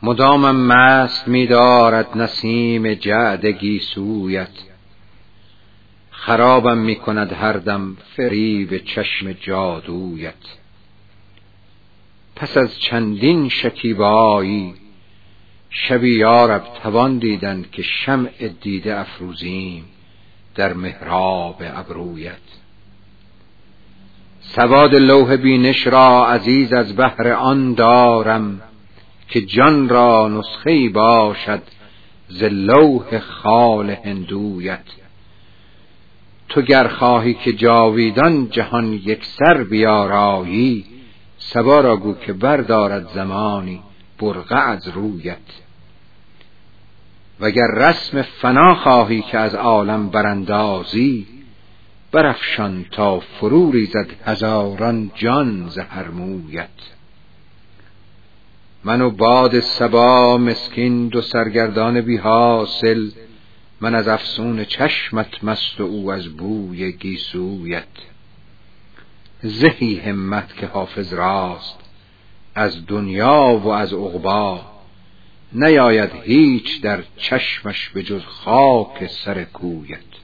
مدامم مست می دارد نسیم جعد گیسویت، خرابم می کند هر دم فریب چشم جادویت. پس از چندین شکیبایی شبی یارب توان دیدن که شمع دیده افروزیم در محراب ابرویت. سواد لوح بینش را عزیز از بهر آن دارم که جان را نسخه‌ای باشد ز لوح خال هندویت. تو گر خواهی که جاویدان جهان یکسر بیارایی، صبا را گو که بردارد زمانی برقع از رویت. وگر رسم فنا خواهی که از عالم براندازی، برافشان تا فرو ریزد هزاران جان ز هر مویت. من و باد صبا مسکین دو سرگردان بی حاصل، من از افسون چشمت مست و او از بوی گیسویت. زهی همت که حافظ راست از دنیا و از عقبی، نیاید هیچ در چشمش به جز خاک سر کویت.